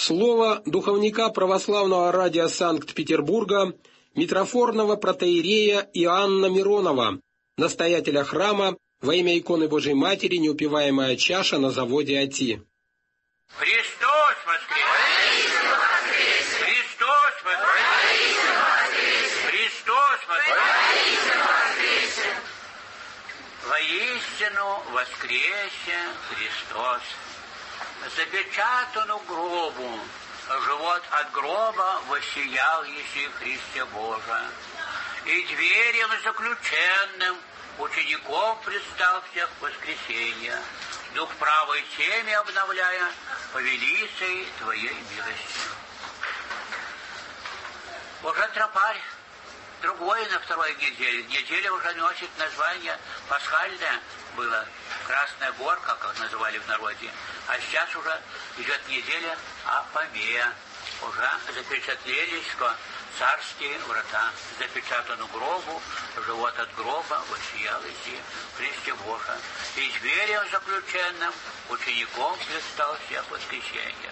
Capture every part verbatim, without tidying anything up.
Слово духовника православного радио Санкт-Петербурга митрофорного протоиерея Иоанна Миронова, настоятеля храма во имя иконы Божией Матери «Неупиваемая чаша» на заводе АТИ. Христос воскресе! Христос воскресе! Христос воскресе! Воистину воскресе Христос! Запечатану гробу, живот от гроба воссиял еси Христе Божа, и дверям заключенным учеников предстал всех воскресенья, дух правой теме обновляя, по велицей Твоей милости. Уже тропарь, другой на второй неделе. Неделя уже носит название пасхальное, было Красная Горка, как называли в народе. А сейчас уже идет неделя о Фоме. Уже запечатлелись, что царские врата, запечатану гробу, живот от гроба воссиял иси Христе Божа. И дверям заключенным учеником предстал всех воскресенья.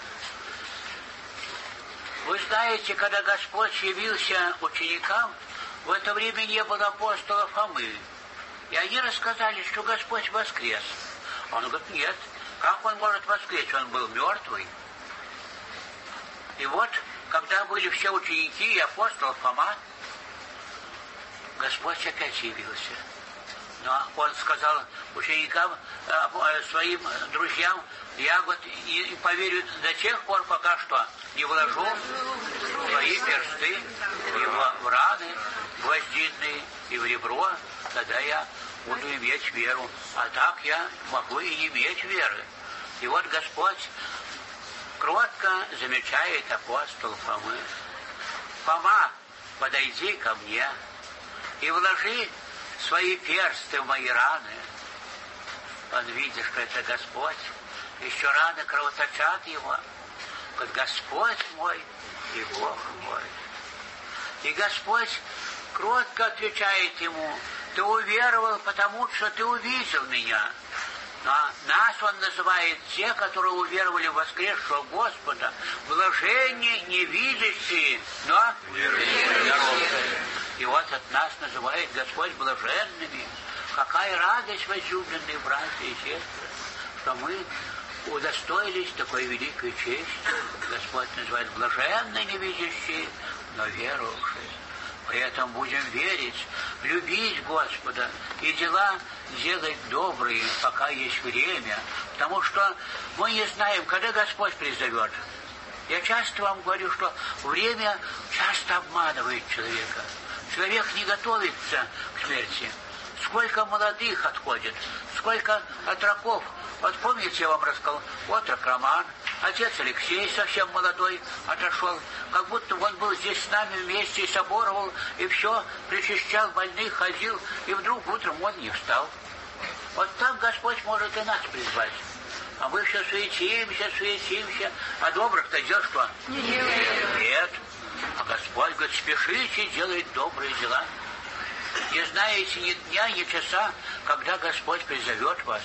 Вы знаете, когда Господь явился ученикам, в это время не было апостола Фомы. И они рассказали, что Господь воскрес. Он говорит, нет, как он может воскресить? Он был мертвый. И вот, когда были все ученики и апостол Фома, Господь опять явился. Но он сказал ученикам, своим друзьям, я вот не поверю до тех пор, пока что не вложу свои персты в раны гвоздиные и в ребро, тогда я буду иметь веру. А так я могу и не иметь веры. И вот Господь кротко замечает апостол Фомы. Фома, подойди ко мне и вложи свои персты в мои раны. Он видит, что это Господь. Еще раны кровоточат его. Вот Господь мой и Бог мой. И Господь кротко отвечает ему, ты уверовал, потому что ты увидел меня. Но нас он называет те, которые уверовали в воскресшего Господа, блаженные, не видящие, но здоровые. И вот от нас называет Господь блаженными. Какая радость, возлюбленные братья и сестры, что мы удостоились такой великой чести. Господь называет блаженные, не видящие, но верующие. Поэтому будем верить, любить Господа и дела делать добрые, пока есть время. Потому что мы не знаем, когда Господь призовет. Я часто вам говорю, что время часто обманывает человека. Человек не готовится к смерти. Сколько молодых отходит, сколько отроков. Вот помните, я вам рассказал, отрок Роман, отец Алексей, совсем молодой, отошел, как будто он был здесь с нами вместе, и соборовал, и все, причащал больных, ходил, и вдруг утром он не встал. Вот так Господь может и нас призвать. А мы все суетимся, суетимся, а добрых-то дел что? Нет. Нет. А Господь говорит, спешите делать добрые дела. Не знаете ни дня, ни часа, когда Господь призовет вас.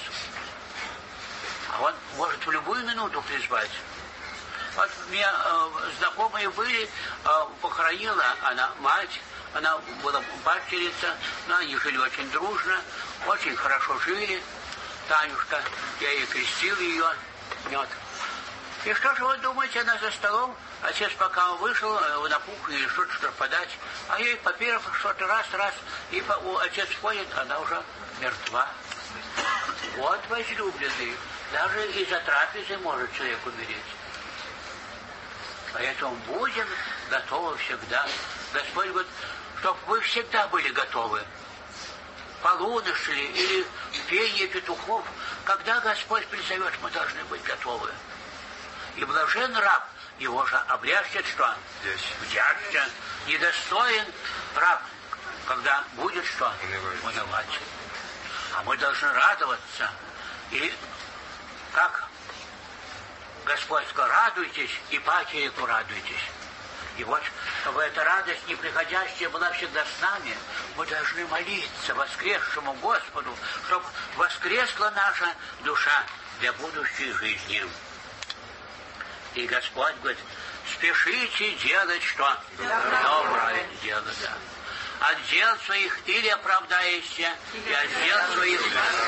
А Он может в любую минуту призвать. Вот у меня э, знакомые были, э, похоронила она мать, она была падчерица, но они жили очень дружно, очень хорошо жили. Танюшка, я ей крестил ее. Вот. И что же вы думаете, она за столом, отец пока он вышел на кухню или что-то что подать, а ей по-первых что-то раз-раз, и по, у, отец входит, она уже мертва. Вот, возлюбленный, даже из-за трапезы может человек умереть. Поэтому будем готовы всегда. Господь говорит, чтобы вы всегда были готовы. Полуночь ли, или пение петухов, когда Господь призовет, мы должны быть готовы. И блажен раб, его же облегчит что? Вдячно. Недостоин раб, когда будет что? Унывать. А мы должны радоваться. И как Господь сказал, радуйтесь, и патерику радуйтесь. И вот, чтобы эта радость неприходящая была всегда с нами, мы должны молиться воскресшему Господу, чтобы воскресла наша душа для будущей жизни. И Господь говорит, спешите делать что? Доброе дело, да. От дел своих или оправдаешься, и от дел своих...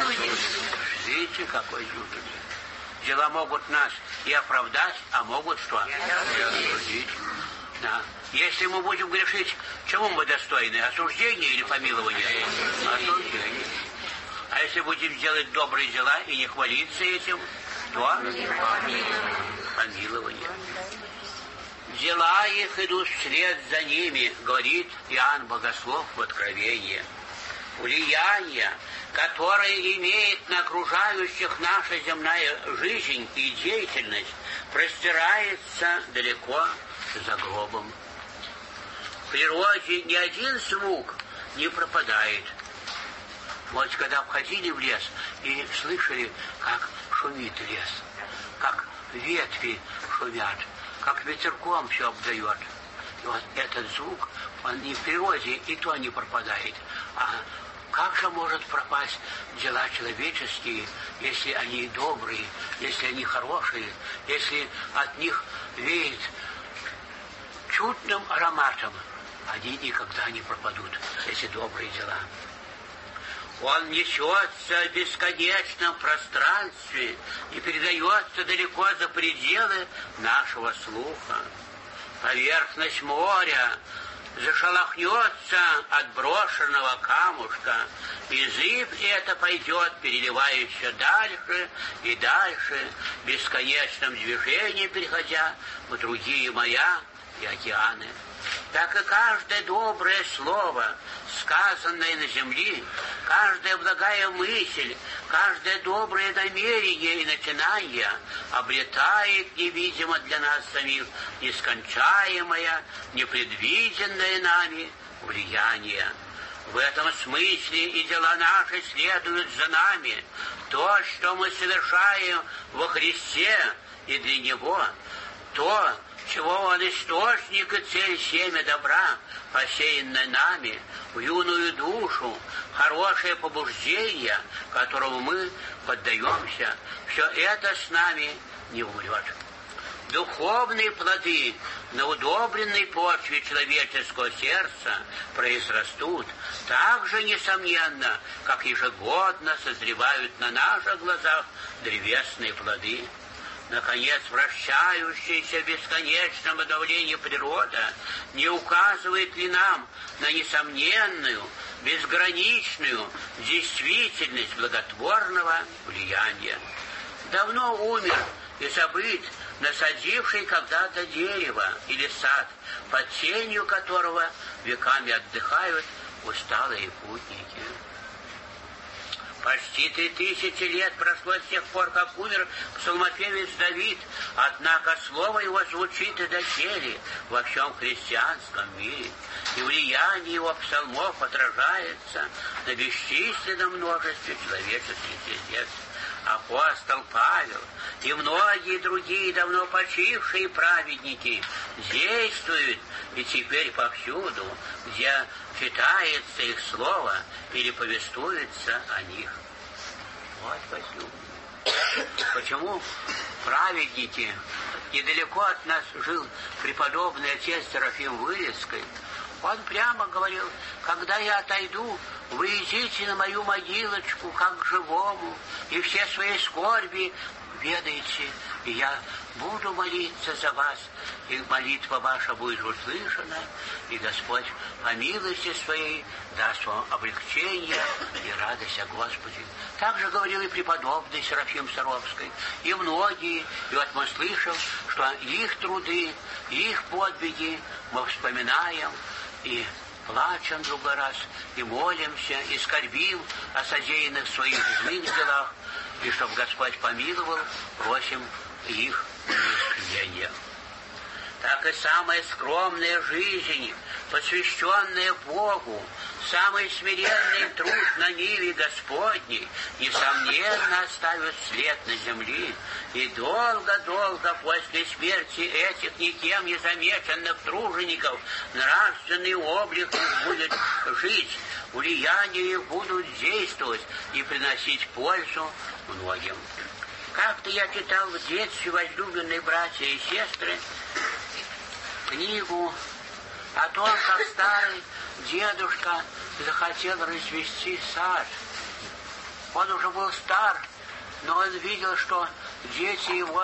Видите, какой жуткий. Дела могут нас и оправдать, а могут что? И осудить. Да. Если мы будем грешить, чему мы достойны? Осуждения или помилования? Осуждения. А если будем делать добрые дела и не хвалиться этим, то помилование. Дела их идут вслед за ними, говорит Иоанн Богослов в Откровении. Влияние, которое имеет на окружающих наша земная жизнь и деятельность, простирается далеко за гробом. В природе ни один звук не пропадает. Вот когда обходили в лес и слышали, как шумит лес, как ветви шумят, как ветерком все обдает. И вот этот звук, он не в природе, и то не пропадает. А как же может пропасть дела человеческие, если они добрые, если они хорошие, если от них веет чудным ароматом? Они никогда не пропадут, эти добрые дела. Он несется в бесконечном пространстве и передается далеко за пределы нашего слуха. Поверхность моря зашелохнется от брошенного камушка, и зыбь эта пойдет, переливаясь все дальше и дальше, в бесконечном движении переходя в другие моря и океаны. Так и каждое доброе слово, сказанное на земле, каждая благая мысль, каждое доброе намерение и начинание обретает невидимо для нас самих нескончаемое, непредвиденное нами влияние. В этом смысле и дела наши следуют за нами. То, что мы совершаем во Христе и для Него, то, чего он источник и цель семя добра, посеянное нами, в юную душу, хорошее побуждение, которому мы поддаемся, все это с нами не умрет. Духовные плоды на удобренной почве человеческого сердца произрастут так же несомненно, как ежегодно созревают на наших глазах древесные плоды. Наконец, вращающаяся в бесконечном обновлении природа не указывает ли нам на несомненную, безграничную действительность благотворного влияния? Давно умер и забыт насадивший когда-то дерево или сад, под тенью которого веками отдыхают усталые путники. Почти три тысячи лет прошло с тех пор, как умер псалмопевец Давид, однако слово его звучит и доселе во всем христианском мире, и влияние его псалмов отражается на бесчисленном множестве человеческих сердец. Апостол Павел и многие другие давно почившие праведники действуют и теперь повсюду, где читается их слово или повествуется о них. Вот почему. Почему праведники, недалеко от нас жил преподобный отец Серафим Вырицкий, он прямо говорил: когда я отойду, вы идите на мою могилочку, как к живому, и все свои скорби ведаете, и я буду молиться за вас, и молитва ваша будет услышана, и Господь по милости своей даст вам облегчение и радость о Господе. Так же говорил и преподобный Серафим Саровский, и многие, и вот мы слышим, что их труды, их подвиги мы вспоминаем, и плачем другой раз, и молимся, и скорбим о содеянных своих злых делах, и чтобы Господь помиловал, просим их милосердия. Так и самая скромная жизнь, посвященная Богу, самый смиренный труд на ниве Господней, несомненно оставит след на земле, и долго-долго после смерти этих никем не замеченных тружеников нравственный облик их будет жить, влияния их будут действовать и приносить пользу многим. Как-то я читал в детстве, возлюбленные братья и сестры, книгу о том, как старый дедушка захотел развести сад. Он уже был стар, но он видел, что дети его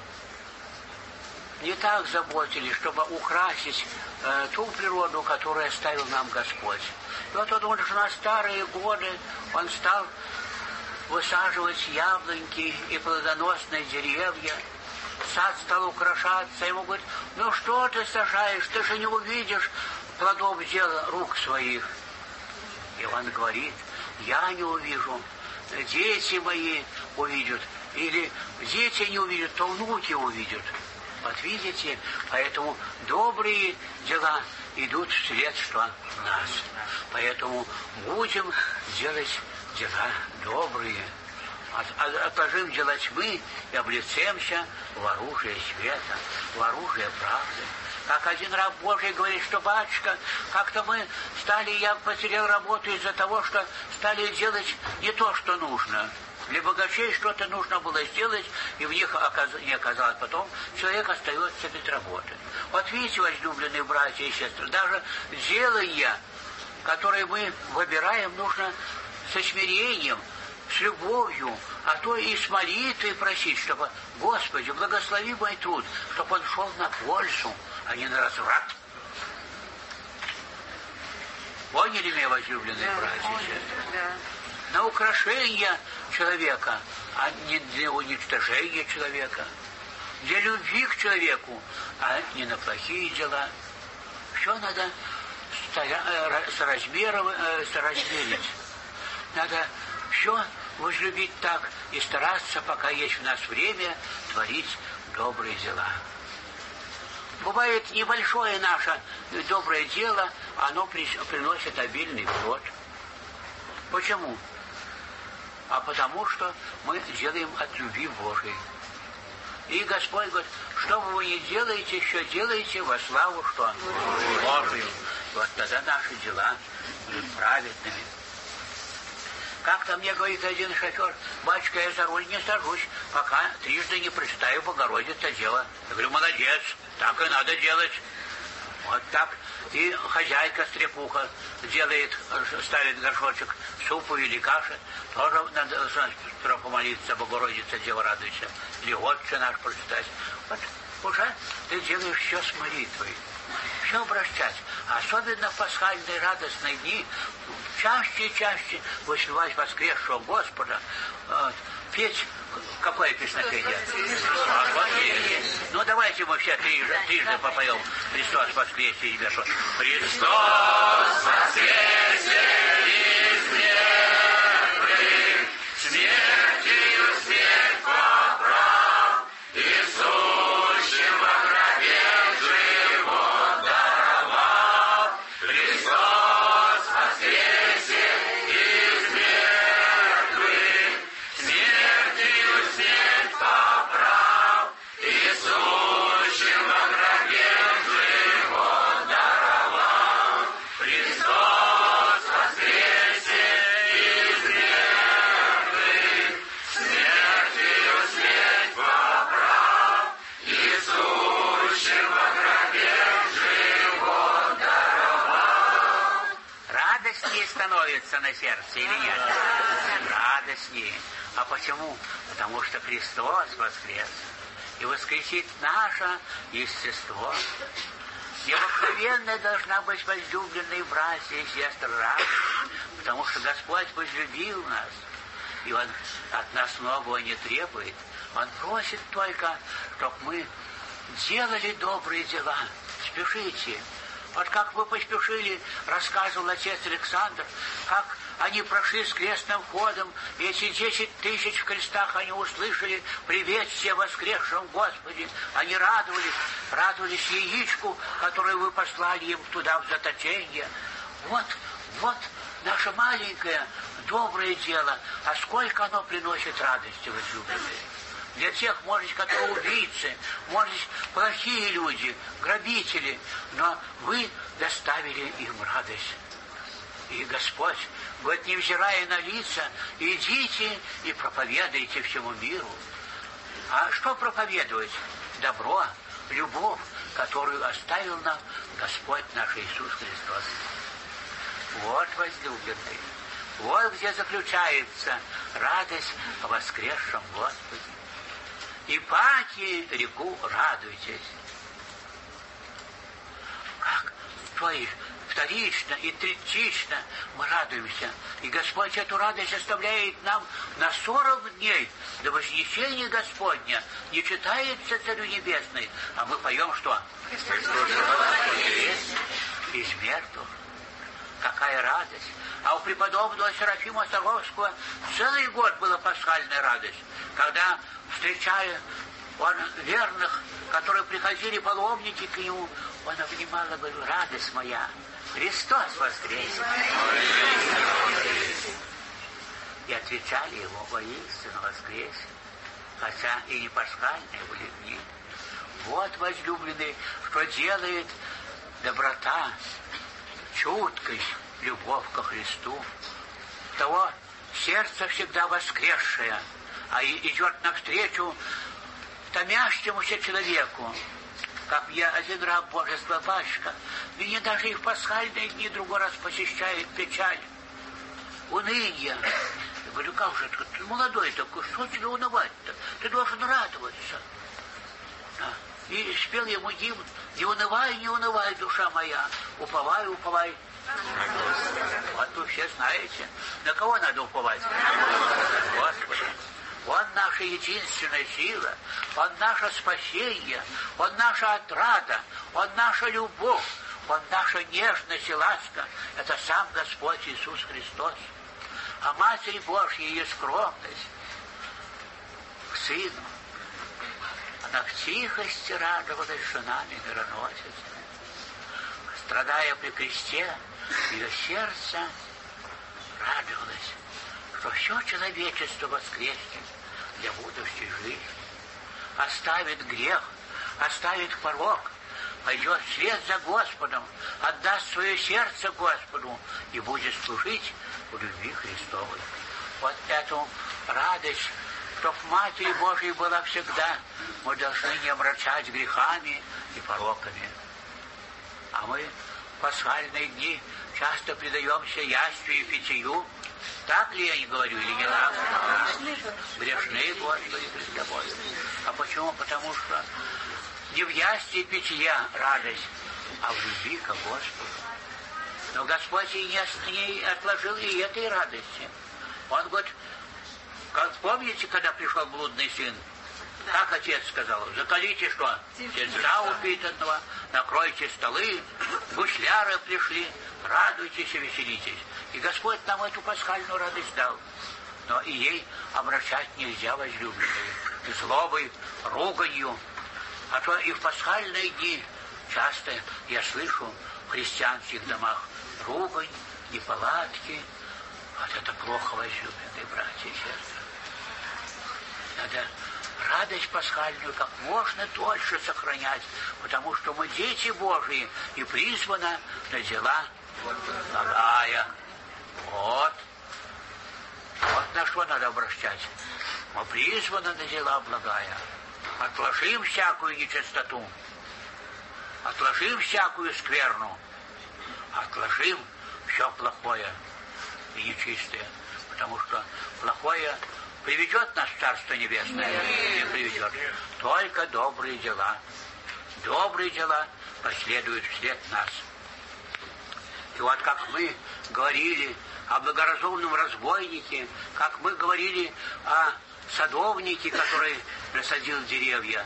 не так заботились, чтобы украсить э, ту природу, которую оставил нам Господь. И вот он уже на старые годы он стал высаживать яблоньки и плодоносные деревья. Сад стал украшаться. Ему говорят: ну что ты сажаешь, ты же не увидишь плодов дел рук своих. И он говорит: я не увижу, дети мои увидят. Или дети не увидят, то внуки увидят. Вот видите, поэтому добрые дела идут в средства нас. Поэтому будем делать дела добрые. Отложим дела тьмы и облицемся в оружие света, в оружие правды. Как один раб Божий говорит, что: батюшка, как-то мы стали, я потерял работу из-за того, что стали делать не то, что нужно. Для богачей что-то нужно было сделать, и в них не оказалось. Потом человек остается без работы. Вот видите, возлюбленные братья и сестры, даже делая, которые мы выбираем, нужно со смирением, с любовью, а то и с молитвой просить, чтобы: Господи, благослови мой труд, чтобы он шел на пользу, а не на разврат. Поняли меня, возлюбленные да, братья и сестры? Да. На украшение человека, а не для уничтожения человека, для любви к человеку, а не на плохие дела. Все надо соразмерить. Надо все возлюбить так и стараться, пока есть у нас время, творить добрые дела. Бывает небольшое наше доброе дело, оно приносит обильный плод. Почему? А потому что мы делаем от любви Божией. И Господь говорит: что бы вы ни делаете, все делаете во славу что? Божию. Вот тогда наши дела будут праведными. Как-то мне говорит один шофер: батюшка, я за руль не сажусь, пока трижды не прочитаю Богородица дело. Я говорю: молодец, так и надо делать. Вот так. И хозяйка стрепуха делает, ставит горшочек супу или каши, тоже надо сперва помолиться: Богородица, Дева, радуйся. Или Отче наш прочитать. Вот уже ты делаешь все с молитвой. Все обращать. Особенно в пасхальные радостные дни чаще и чаще воспевать воскресшего Господа, вот, петь какое песнопение? Воскресение. Ну давайте мы все трижды, трижды попоем: Христос воскресе из мертвых. Христос воскресе из мертвых, смертью смерть поправ, и сущим во гробе живот даровал. Христос воскресе из мертвых, смертью смерть поправ, и сущим во гробе живот даровал. Христос воскресе из мертвых, смертью смерть поправ, и сущим во гробе живот даровал. Радостнее становится на сердце или нет? Радостнее. А почему? Потому что Христос воскрес. И воскресит наше естество. Необыкновенная должна быть, возлюбленные братья и сестры, радость, потому что Господь возлюбил нас. И Он от нас многого не требует. Он просит только, чтобы мы делали добрые дела. Спешите. Вот как вы поспешили, рассказывал отец Александр, как они прошли с крестным ходом, и эти десять тысяч в крестах они услышали приветствие воскресшему Господи. Они радовались, радовались яичку, которую вы послали им туда в заточение. Вот, вот наше маленькое доброе дело, а сколько оно приносит радости, возлюбленные. Для тех, может быть, которые убийцы, может быть, плохие люди, грабители, но вы доставили им радость. И Господь говорит: невзирая на лица, идите и проповедуйте всему миру. А что проповедовать? Добро, любовь, которую оставил нам Господь наш Иисус Христос. Вот, возлюбленный, вот где заключается радость о воскресшем Господе. И паки реку радуйтесь. Как? То есть вторично и третично мы радуемся. И Господь эту радость оставляет нам на сорок дней до вознесения Господня. Не читается Царю Небесный, а мы поем что? Из мертвых. Какая радость! А у преподобного Серафима Саровского целый год была пасхальная радость, когда, встречая он верных, которые приходили паломники к нему, он обнимал и говорил: радость моя, Христос воскресе! И отвечали ему: воистину воскресе, хотя и не пасхальные были дни. Вот, возлюбленный, что делает доброта, чуткость, любовь ко Христу. Того сердце всегда воскресшее, а идет навстречу томящемуся человеку. Как я один раб Божества, батюшка, меня даже и в пасхальные дни другой раз посещает печаль, уныние. Я говорю: как же ты, ты молодой такой, что тебе унывать-то? Ты должен радоваться. Да. И спел ему гимн: не унывай, не унывай, душа моя, уповай, уповай. Вот вы все знаете, на кого надо уповать? Господи. Он наша единственная сила, Он наше спасение, Он наша отрада, Он наша любовь, Он наша нежность и ласка. Это сам Господь Иисус Христос. А Матерь Божья, ее скромность к Сыну. Она в тихости радовалась женами мироносицами. Страдая при кресте, ее сердце радовалось, что все человечество воскреснет для будущей жизни, оставит грех, оставит порок, пойдет вслед за Господом, отдаст свое сердце Господу и будет служить в любви Христовой. Вот эту радость, чтоб Матерь Божией была всегда, мы должны не омрачать грехами и пороками. А мы в пасхальные дни часто предаемся яствию и питью. Так ли я не говорю, или не так? Грешны, Господи, пред Тобой. А почему? Потому что не в ястве и питье радость, а в любви к Господу. Но Господь и не отложил и этой радости. Он говорит: как помните, когда пришел блудный сын, как отец сказал: закалите что? Тельца упитанного, накройте столы, гусляры пришли, радуйтесь и веселитесь. И Господь нам эту пасхальную радость дал. Но и ей омрачать нельзя, возлюбленные, злобой, руганью. А то и в пасхальные дни часто я слышу в христианских домах ругань, неполадки. Вот это плохо, возлюбленные братья и сестры. Надо радость пасхальную как можно дольше сохранять, потому что мы дети Божии и призваны на дела благая. Вот. Вот на что надо обращать. Мы призваны на дела благая. Отложим всякую нечистоту. Отложим всякую скверну. Отложим все плохое и нечистое. Потому что плохое приведет нас в Царство Небесное, не приведет. Только добрые дела. Добрые дела последуют вслед нас. И вот как мы говорили о благоразумном разбойнике, как мы говорили о садовнике, который насадил деревья,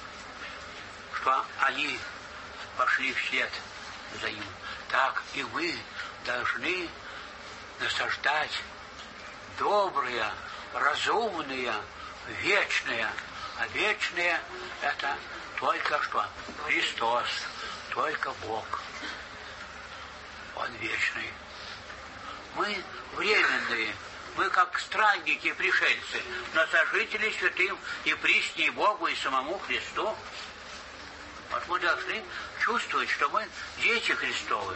что они пошли вслед за ним. Так и мы должны насаждать добрые, разумные, вечные. А вечные — это только что Христос, только Бог. Он вечный. Мы временные, мы как странники и пришельцы, но сожители святым и присни Богу и самому Христу. Вот мы должны чувствовать, что мы дети Христовы.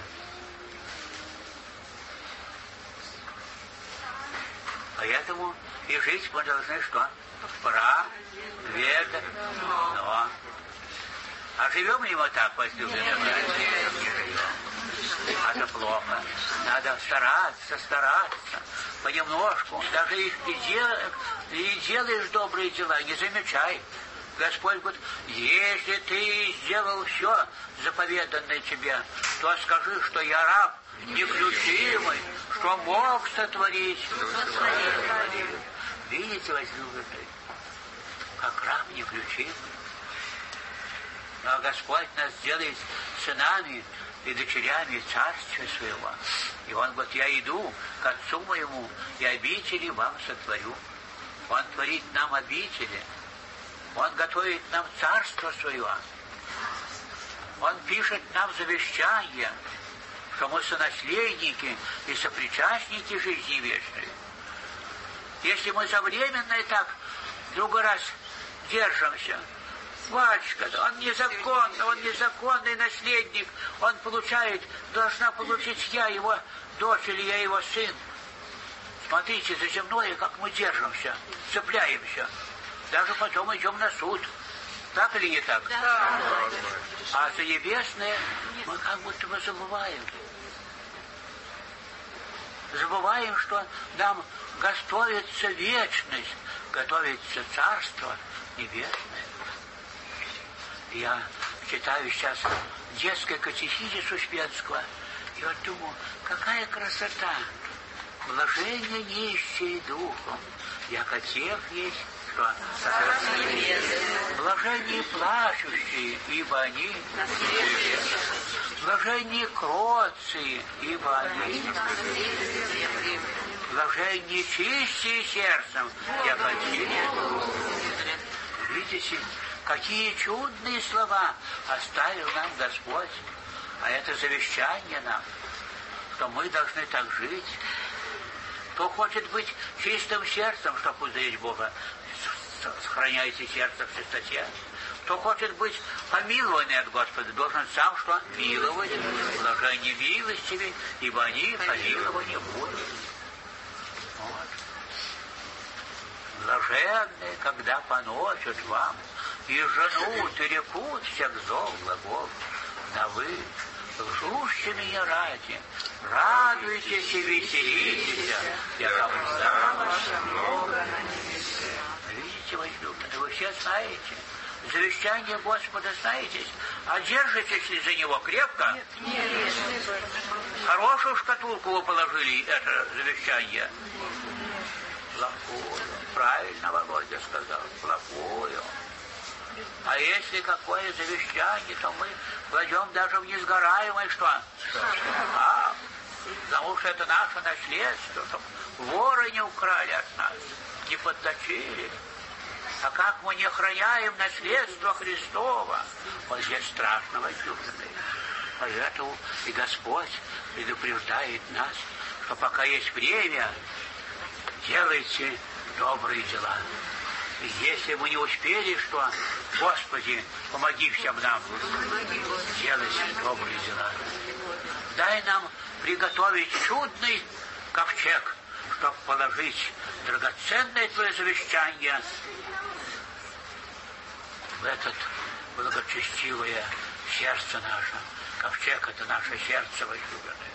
Поэтому и жить мы должны что? праведно. А живем ли мы так, возлюбленные братья? Не живем. Это плохо. Надо стараться, стараться. Понемножку. Даже и, дел, и делаешь добрые дела, не замечай. Господь говорит, если ты сделал все заповеданное тебе, то скажи, что я раб неключимый, что мог сотворить. Видите, возлюбленный, как раб неключимый. Но Господь нас делает сынами и дочерями Царствия Своего. И Он говорит, я иду к Отцу Моему, и обители вам сотворю. Он творит нам обители. Он готовит нам Царство Свое. Он пишет нам завещание, что мы сонаследники и сопричастники жизни вечной. Если мы современно и так другой раз держимся, батюшка, он незаконный, он незаконный наследник, он получает, должна получить я, его дочь или я, его сын. Смотрите, за земное, как мы держимся, цепляемся. Даже потом идем на суд. Так или не так? Да. А за небесное мы как будто бы забываем. Забываем, что нам готовится вечность, готовится Царство Небесное. Я читаю сейчас детское катехизис Успенского, и вот думаю, какая красота! Блажение нищие духом, яко тех есть, что блажение плачущие, ибо они блажение кроткие, ибо они блажение чистые сердцем, яко тех. Видите, какие чудные слова оставил нам Господь. А это завещание нам, что мы должны так жить. Кто хочет быть чистым сердцем, чтобы узреть Бога, сохраняйте сердце в чистоте. Кто хочет быть помилованный от Господа, должен сам что? Миловать. Блажение милостивы, ибо они помилования будут. Вот. Блаженные, когда поносят вам, и женут, и рекут всех зол глагол, да вы, лжущие меня ради, радуйтесь и веселитесь, я вам много на небесе. Видите, возлюбленные, вы все знаете, завещание Господа знаете, а держитесь ли за него крепко? Нет, нет. Хорошую шкатулку вы положили, это завещание? Плохую. Правильно Володя сказал, плохую. А если какое завещание, то мы кладем даже в несгораемое что? А, потому что это наше наследство, чтобы воры не украли от нас, не подточили. А как мы не охраняем наследство Христова, вот здесь страшно, возлюбленные. Поэтому и Господь предупреждает нас, что пока есть время, делайте добрые дела. И если мы не успели, что, Господи, помоги всем нам делать добрые дела. Дай нам приготовить чудный ковчег, чтобы положить драгоценное Твое завещание в этот благочестивое сердце наше. Ковчег — это наше сердце возлюбленное.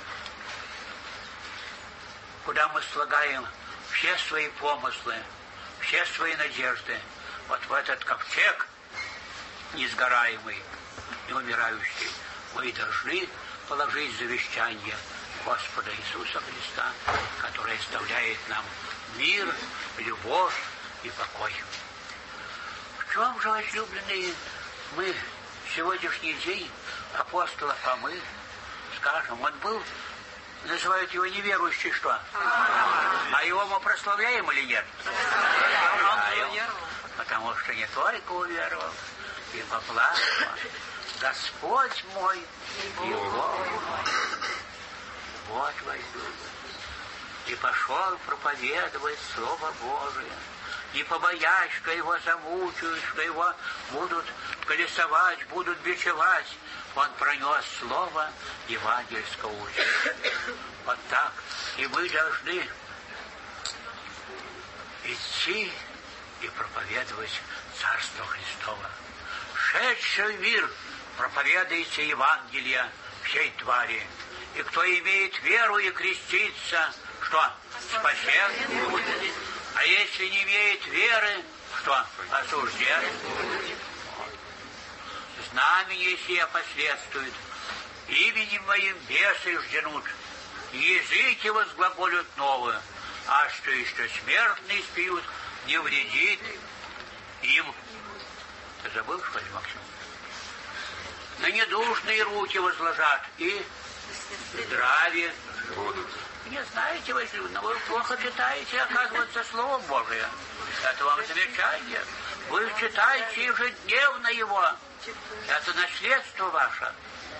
Куда мы слагаем все свои помыслы, все свои надежды, вот в этот ковчег несгораемый и умирающий, мы должны положить завещание Господа Иисуса Христа, который оставляет нам мир, любовь и покой. В чем же, возлюбленные, мы в сегодняшний день апостола Фомы, скажем, он был, называют его неверующий, что? А его мы прославляем или нет? Прославляем. Потому что не только уверовал, и поплакал. Господь мой и Бог мой. Вот возлюбленный. И пошел проповедовать Слово Божие, не побоясь, что его замучают, что его будут колесовать, будут бичевать. Он пронес слово евангельского учения. Вот так. И мы должны идти и проповедовать Царство Христово. Шедший в мир проповедуйте Евангелие всей твари. И кто имеет веру и крестится, что? Спасен будет. А если не имеет веры, что? Осужден будет. Знамение сие последствует. Именем моим бесы жденут. Языки возглаголют новые. А что еще смертные спьют, не вредит им. Ты забыл, что ли, Максим? На недушные руки возложат и здравие будут. Не знаете, вы, но вы плохо читаете, оказывается, Слово Божие. Это вам замечание. Вы читаете ежедневно его. Это наследство ваше.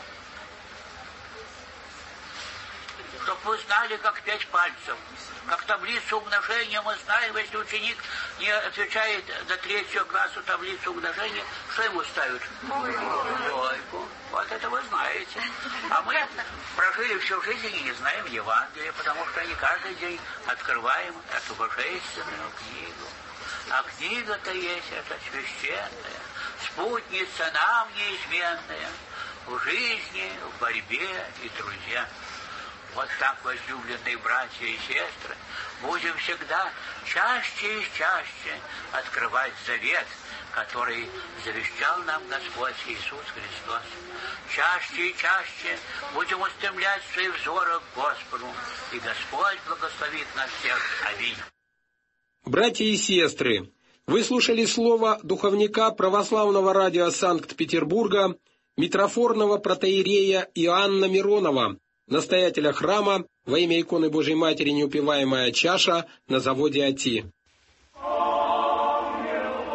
Чтоб вы знали, как пять пальцев. Как таблицу умножения мы знаем, если ученик не отвечает до третьего класса таблицу умножения, что ему ставят? Двойку. Вот это вы знаете. А мы прожили всю жизнь и не знаем Евангелия, потому что не каждый день открываем эту божественную книгу. А книга-то есть, это священная, спутница нам неизменная, в жизни, в борьбе и труде. Вот так, возлюбленные братья и сестры, будем всегда чаще и чаще открывать завет, который завещал нам Господь Иисус Христос. Чаще и чаще будем устремлять свои взоры к Господу, и Господь благословит нас всех. Аминь. Братья и сестры, вы слушали слово духовника православного радио Санкт-Петербурга, митрофорного протоиерея Иоанна Миронова, настоятеля храма во имя иконы Божьей Матери Неупиваемая чаша на заводе Оти.